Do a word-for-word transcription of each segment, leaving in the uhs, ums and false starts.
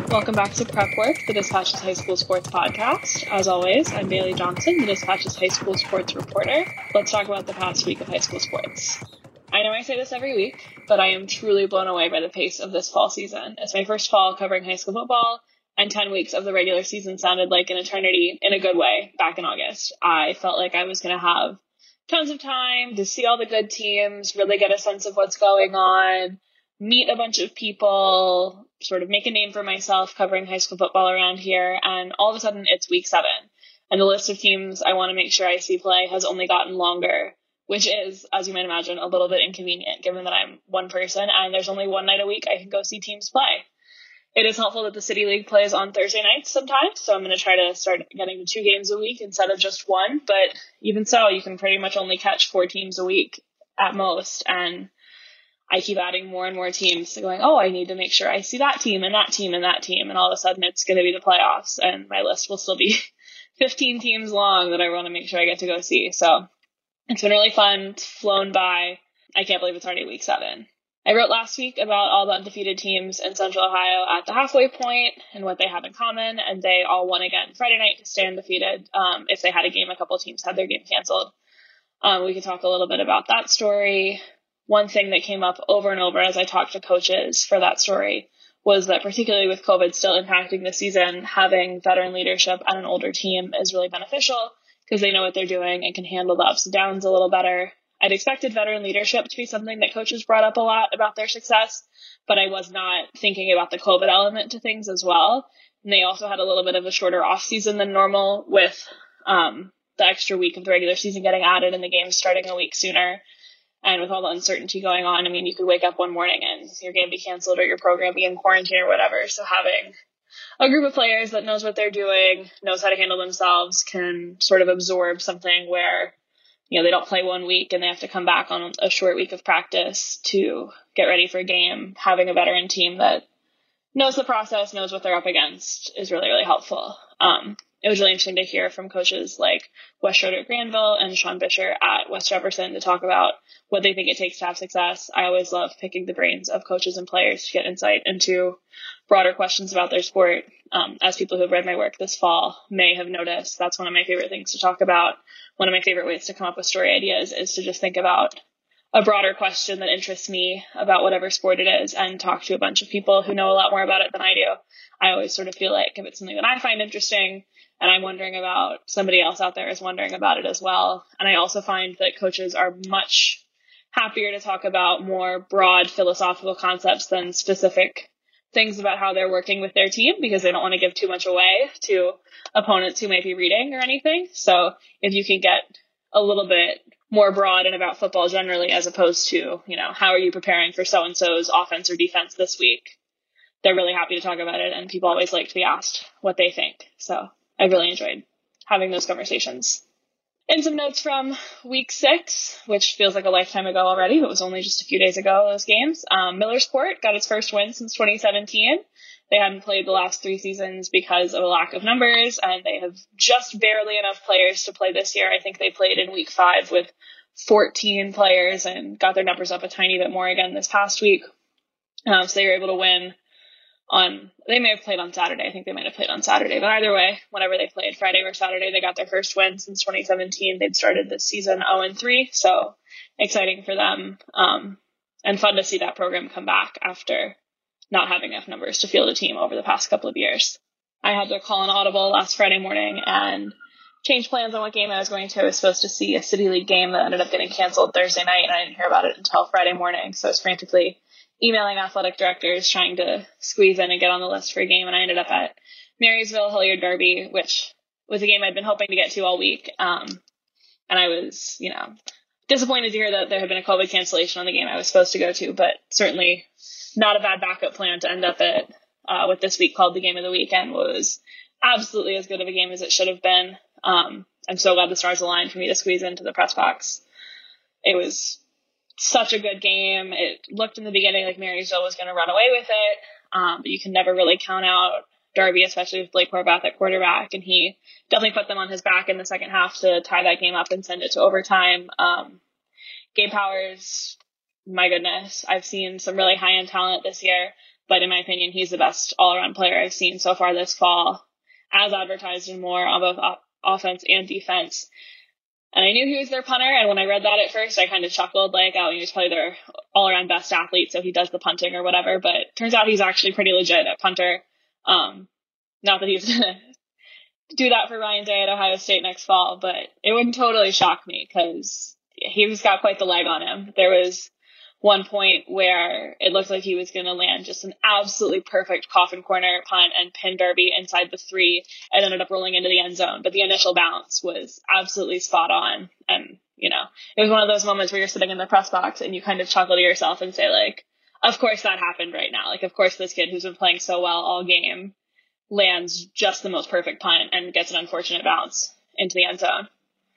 Welcome back to Prep Work, the Dispatches High School Sports podcast. As always, I'm Bailey Johnson, the Dispatches High School Sports reporter. Let's talk about the past week of high school sports. I know I say this every week, but I am truly blown away by the pace of this fall season. It's my first fall covering high school football, and ten weeks of the regular season sounded like an eternity in a good way back in August. I felt like I was going to have tons of time to see all the good teams, really get a sense of what's going on, meet a bunch of people, sort of make a name for myself covering high school football around here, and all of a sudden it's week seven. And the list of teams I want to make sure I see play has only gotten longer, which is, as you might imagine, a little bit inconvenient given that I'm one person and there's only one night a week I can go see teams play. It is helpful that the City League plays on Thursday nights sometimes, so I'm going to try to start getting to two games a week instead of just one, but even so, you can pretty much only catch four teams a week at most, and I keep adding more and more teams to going, oh, I need to make sure I see that team and that team and that team. And all of a sudden it's going to be the playoffs and my list will still be fifteen teams long that I want to make sure I get to go see. So it's been really fun. It's flown by. I can't believe it's already week seven. I wrote last week about all the undefeated teams in Central Ohio at the halfway point and what they have in common. And they all won again Friday night to stay undefeated. Um, if they had a game, a couple of teams had their game canceled. Um, we could talk a little bit about that story. One thing that came up over and over as I talked to coaches for that story was that particularly with COVID still impacting the season, having veteran leadership on an older team is really beneficial because they know what they're doing and can handle the ups and downs a little better. I'd expected veteran leadership to be something that coaches brought up a lot about their success, but I was not thinking about the COVID element to things as well. And they also had a little bit of a shorter off season than normal with um, the extra week of the regular season getting added and the games starting a week sooner. And with all the uncertainty going on, I mean, you could wake up one morning and your game be canceled or your program be in quarantine or whatever. So having a group of players that knows what they're doing, knows how to handle themselves, can sort of absorb something where, you know, they don't play one week and they have to come back on a short week of practice to get ready for a game. Having a veteran team that knows the process, knows what they're up against is really, really helpful. Um, It was really interesting to hear from coaches like Wes Schroeder at Granville and Sean Bisher at West Jefferson to talk about what they think it takes to have success. I always love picking the brains of coaches and players to get insight into broader questions about their sport. Um, as people who have read my work this fall may have noticed, that's one of my favorite things to talk about. One of my favorite ways to come up with story ideas is to just think about a broader question that interests me about whatever sport it is and talk to a bunch of people who know a lot more about it than I do. I always sort of feel like if it's something that I find interesting and I'm wondering about, somebody else out there is wondering about it as well. And I also find that coaches are much happier to talk about more broad philosophical concepts than specific things about how they're working with their team because they don't want to give too much away to opponents who may be reading or anything. So if you can get a little bit more broad and about football generally as opposed to, you know, how are you preparing for so-and-so's offense or defense this week? They're really happy to talk about it, and people always like to be asked what they think. So I really enjoyed having those conversations. And some notes from week six, which feels like a lifetime ago already, but it was only just a few days ago, those games. Um, Millersport got its first win since twenty seventeen. They hadn't played the last three seasons because of a lack of numbers, and they have just barely enough players to play this year. I think they played in week five with fourteen players and got their numbers up a tiny bit more again this past week. Um, so they were able to win on, they may have played on Saturday. I think they might have played on Saturday, but either way, whenever they played, Friday or Saturday, they got their first win since twenty seventeen. They'd started this season oh and three, so exciting for them. Um, and fun to see that program come back after not having enough numbers to field a team over the past couple of years. I had to call an audible last Friday morning and change plans on what game I was going to. I was supposed to see a City League game that ended up getting canceled Thursday night, and I didn't hear about it until Friday morning, so I was frantically emailing athletic directors trying to squeeze in and get on the list for a game, and I ended up at Marysville Hilliard Derby, which was a game I'd been hoping to get to all week. Um, and I was, you know, disappointed to hear that there had been a COVID cancellation on the game I was supposed to go to, but certainly not a bad backup plan to end up at uh, what this week called the game of the weekend was absolutely as good of a game as it should have been. Um, I'm so glad the stars aligned for me to squeeze into the press box. It was such a good game. It looked in the beginning like Marysville was going to run away with it, um, but you can never really count out Derby, especially with Blake Horvath at quarterback, and he definitely put them on his back in the second half to tie that game up and send it to overtime. Um, Gabe Powers, my goodness, I've seen some really high-end talent this year but in my opinion, he's the best all-around player I've seen so far this fall, as advertised and more on both op- offense and defense. And I knew he was their punter, and when I read that at first, I kind of chuckled, like, oh, he's probably their all-around best athlete, so he does the punting or whatever, but it turns out he's actually pretty legit at punter. Um, not that he's going to do that for Ryan Day at Ohio State next fall, but it wouldn't totally shock me, because he's got quite the leg on him. There was one point where it looked like he was going to land just an absolutely perfect coffin corner punt and pin Darby inside the three, and ended up rolling into the end zone. But the initial bounce was absolutely spot on. And, you know, it was one of those moments where you're sitting in the press box and you kind of chuckle to yourself and say, like, of course that happened right now. Like, of course this kid who's been playing so well all game lands just the most perfect punt and gets an unfortunate bounce into the end zone.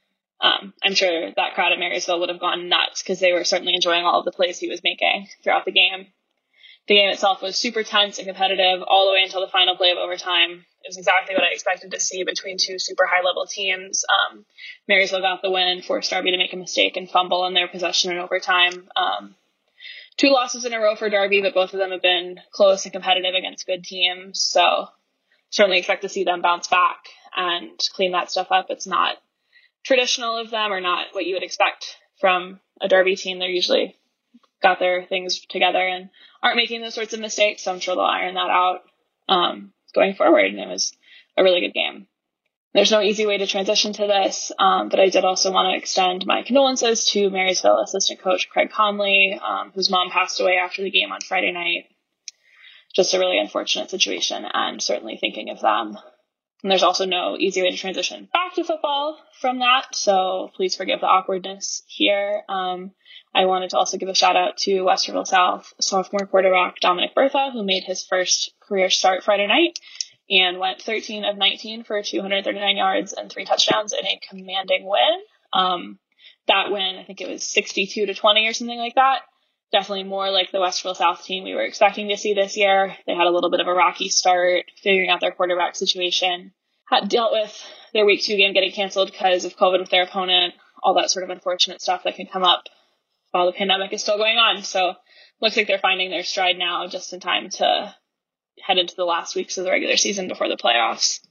Um, I'm sure that crowd at Marysville would have gone nuts because they were certainly enjoying all of the plays he was making throughout the game. The game itself was super tense and competitive all the way until the final play of overtime. It was exactly what I expected to see between two super high-level teams. Um, Marysville got the win, forced Darby to make a mistake and fumble in their possession in overtime. Um, two losses in a row for Darby, but both of them have been close and competitive against good teams. So certainly expect to see them bounce back and clean that stuff up. It's not traditional of them, or not what you would expect from a Darby team. They're usually got their things together and aren't making those sorts of mistakes. So I'm sure they'll iron that out um, going forward. And it was a really good game. There's no easy way to transition to this, um, but I did also want to extend my condolences to Marysville assistant coach Craig Conley, um, whose mom passed away after the game on Friday night. Just a really unfortunate situation, and certainly thinking of them. And there's also no easy way to transition back to football from that, so please forgive the awkwardness here. Um, I wanted to also give a shout out to Westerville South sophomore quarterback Dominic Bertha, who made his first career start Friday night and went thirteen of nineteen for two hundred thirty-nine yards and three touchdowns in a commanding win. Um, that win, I think it was sixty-two to twenty or something like that. Definitely more like the Westerville South team we were expecting to see this year. They had a little bit of a rocky start, figuring out their quarterback situation. Had dealt with their week two game getting canceled because of COVID with their opponent, all that sort of unfortunate stuff that can come up while the pandemic is still going on. So looks like they're finding their stride now just in time to head into the last weeks of the regular season before the playoffs.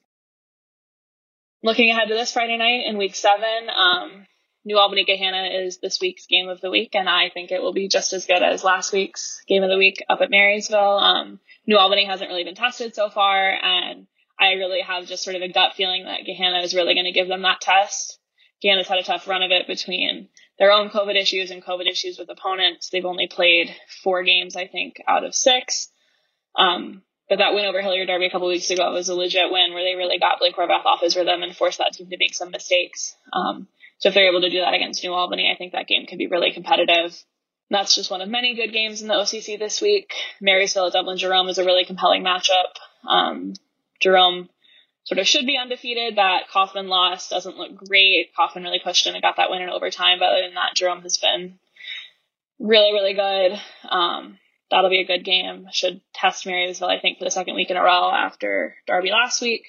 Looking ahead to this Friday night in week seven, um, New Albany Gahanna is this week's game of the week, and I think it will be just as good as last week's game of the week up at Marysville. Um, New Albany hasn't really been tested so far, and I really have just sort of a gut feeling that Gahanna is really going to give them that test. Gahanna's had a tough run of it between their own COVID issues and COVID issues with opponents. They've only played four games, I think, out of six. Um, but that win over Hilliard Derby a couple weeks ago was a legit win where they really got Blake Horvath off his rhythm and forced that team to make some mistakes. Um, So if they're able to do that against New Albany, I think that game could be really competitive. And that's just one of many good games in the O C C this week. Marysville at Dublin Jerome is a really compelling matchup. Um, Jerome sort of should be undefeated. That Kaufman loss doesn't look great. Kaufman really pushed in and got that win in overtime. But other than that, Jerome has been really, really good. Um, that'll be a good game. Should test Marysville, I think, for the second week in a row after Derby last week.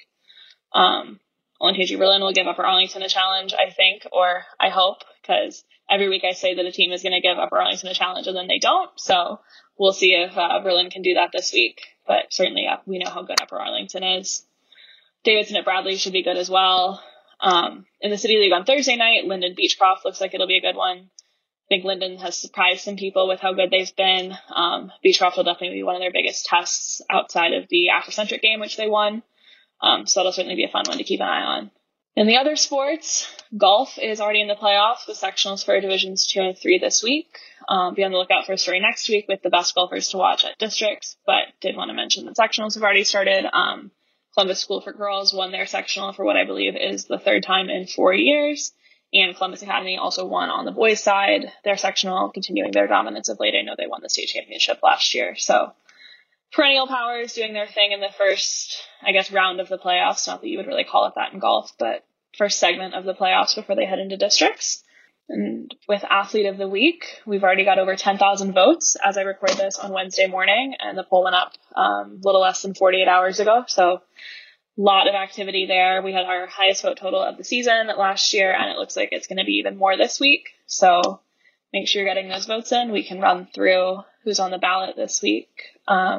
Um, Olentangy Berlin will give Upper Arlington a challenge, I think, or I hope, because every week I say that a team is going to give Upper Arlington a challenge and then they don't. So we'll see if uh, Berlin can do that this week. But certainly uh, we know how good Upper Arlington is. Davidson at Bradley should be good as well. Um, in the City League on Thursday night, Linden Beechcroft looks like it'll be a good one. I think Linden has surprised some people with how good they've been. Um, Beechcroft will definitely be one of their biggest tests outside of the Afrocentric game, which they won. Um, so that'll certainly be a fun one to keep an eye on. In the other sports, golf is already in the playoffs with sectionals for divisions two and three this week. Um, be on the lookout for a story next week with the best golfers to watch at districts, but did want to mention that sectionals have already started. Um, Columbus School for Girls won their sectional for what I believe is the third time in four years. And Columbus Academy also won on the boys' side, their sectional, continuing their dominance of late. I know they won the state championship last year, so perennial powers doing their thing in the first, I guess, round of the playoffs. Not that you would really call it that in golf, but first segment of the playoffs before they head into districts. And with Athlete of the Week, we've already got over ten thousand votes as I record this on Wednesday morning, and the poll went up um, a little less than forty-eight hours ago. So a lot of activity there. We had our highest vote total of the season last year, and it looks like it's going to be even more this week. So make sure you're getting those votes in. We can run through who's on the ballot this week. Um,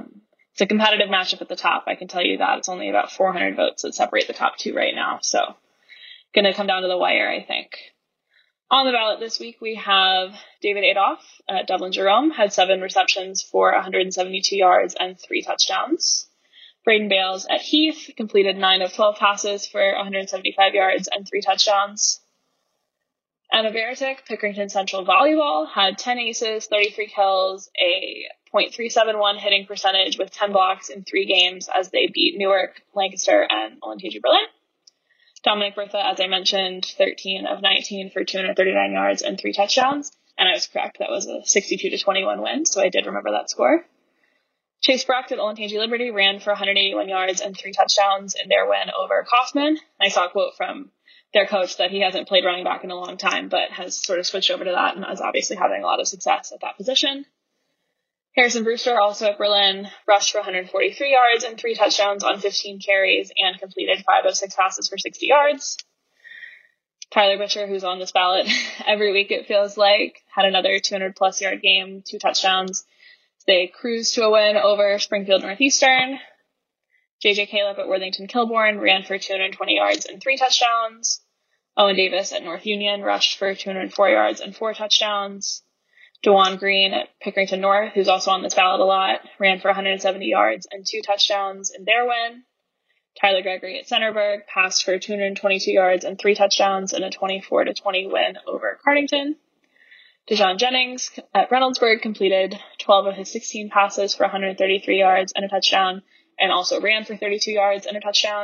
it's a competitive matchup at the top. I can tell you that. It's only about four hundred votes that separate the top two right now. So going to come down to the wire, I think. On the ballot this week, we have David Adolph at Dublin Jerome, had seven receptions for one hundred seventy-two yards and three touchdowns. Braden Bales at Heath completed nine of twelve passes for one hundred seventy-five yards and three touchdowns. Emma Baratic, Pickerington Central Volleyball, had ten aces, thirty-three kills, a point three seven one hitting percentage with ten blocks in three games as they beat Newark, Lancaster, and Olentangy Berlin. Dominic Bertha, as I mentioned, thirteen of nineteen for two hundred thirty-nine yards and three touchdowns. And I was correct. That was a sixty-two to twenty-one win, so I did remember that score. Chase Brecht at Olentangy Liberty ran for one hundred eighty-one yards and three touchdowns in their win over Kaufman. I saw a quote from their coach that he hasn't played running back in a long time, but has sort of switched over to that and is obviously having a lot of success at that position. Harrison Brewster, also at Berlin, rushed for one hundred forty-three yards and three touchdowns on fifteen carries and completed five of six passes for sixty yards. Tyler Butcher, who's on this ballot every week, it feels like, had another two hundred plus yard game, two touchdowns. They cruised to a win over Springfield Northeastern. J J Caleb at Worthington Kilbourne ran for two hundred twenty yards and three touchdowns. Owen Davis at North Union rushed for two hundred four yards and four touchdowns. DeJuan Green at Pickerington North, who's also on this ballot a lot, ran for one hundred seventy yards and two touchdowns in their win. Tyler Gregory at Centerburg passed for two hundred twenty-two yards and three touchdowns in a twenty-four to twenty win over Cardington. Dejon Jennings at Reynoldsburg completed twelve of his sixteen passes for one hundred thirty-three yards and a touchdown, and also ran for thirty-two yards and a touchdown.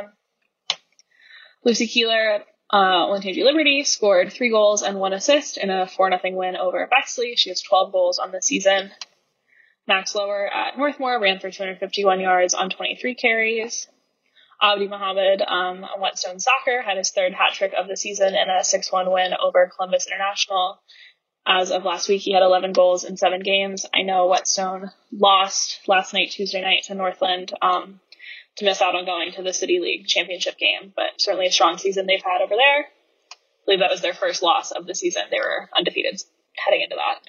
Lucy Keeler at uh, Olentangy Liberty scored three goals and one assist in a four nothing win over Bexley. She has twelve goals on the season. Max Lower at Northmore ran for two hundred fifty-one yards on twenty-three carries. Abdi Mohammed um, on Whetstone Soccer had his third hat trick of the season in a six one win over Columbus International. As of last week, he had eleven goals in seven games. I know Whetstone lost last night, Tuesday night, to Northland um, to miss out on going to the City League championship game, but certainly a strong season they've had over there. I believe that was their first loss of the season. They were undefeated heading into that.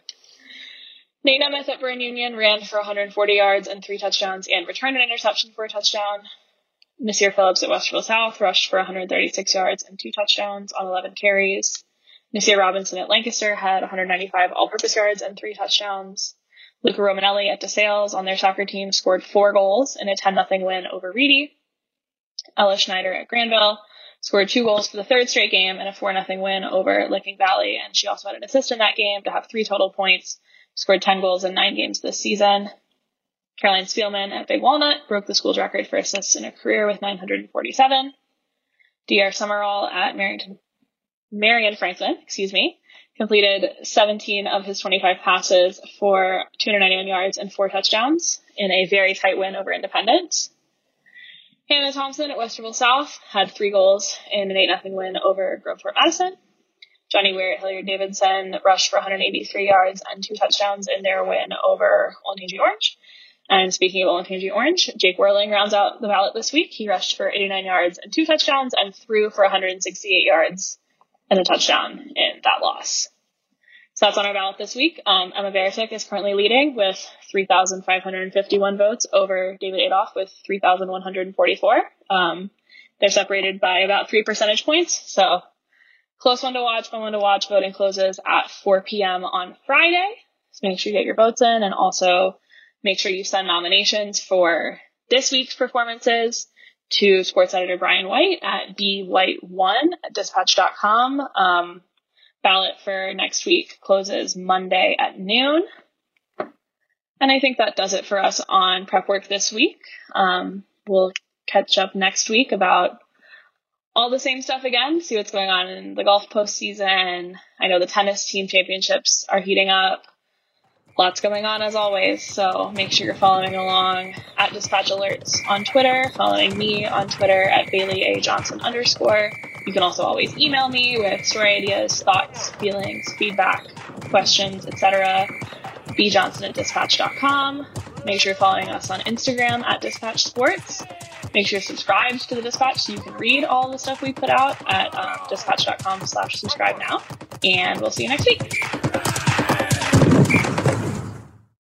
Nate Nemeth at Burn Union ran for one hundred forty yards and three touchdowns and returned an interception for a touchdown. Nasir Phillips at Westerville South rushed for one hundred thirty-six yards and two touchdowns on eleven carries. Nasir Robinson at Lancaster had one hundred ninety-five all-purpose yards and three touchdowns. Luca Romanelli at DeSales on their soccer team scored four goals in a ten nothing win over Reedy. Ella Schneider at Granville scored two goals for the third straight game in a four nothing win over Licking Valley, and she also had an assist in that game to have three total points. Scored ten goals in nine games this season. Caroline Spielman at Big Walnut broke the school's record for assists in a career with nine hundred forty-seven. D R Summerall at Marrington, Marion Franklin, excuse me, completed seventeen of his twenty-five passes for two hundred ninety-one yards and four touchdowns in a very tight win over Independent. Hannah Thompson at Westerville South had three goals in an eight nothing win over Groveport Madison. Johnny Weir at Hilliard Davidson rushed for one hundred eighty-three yards and two touchdowns in their win over Olentangy Orange. And speaking of Olentangy Orange, Jake Whirling rounds out the ballot this week. He rushed for eighty-nine yards and two touchdowns and threw for one hundred sixty-eight yards and a touchdown in that loss. So that's on our ballot this week. Um, Emma Baratic is currently leading with three thousand five hundred fifty-one votes over David Adolph with three thousand one hundred forty-four. Um, they're separated by about three percentage points. So close one to watch, fun one to watch. Voting closes at four p.m. on Friday. So make sure you get your votes in, and also make sure you send nominations for this week's performances to sports editor Brian White at b white one at dispatch dot com. Um, ballot for next week closes Monday at noon. And I think that does it for us on prep work this week. Um, we'll catch up next week about all the same stuff again, see what's going on in the golf postseason. I know the tennis team championships are heating up. Lots going on as always, so make sure you're following along at Dispatch Alerts on Twitter, following me on Twitter at Bailey A. Johnson underscore. You can also always email me with story ideas, thoughts, feelings, feedback, questions, et cetera. b johnson at dispatch dot com. Make sure you're following us on Instagram at Dispatch Sports. Make sure you're subscribed to the Dispatch so you can read all the stuff we put out at um, dispatch dot com slash subscribe now. And we'll see you next week.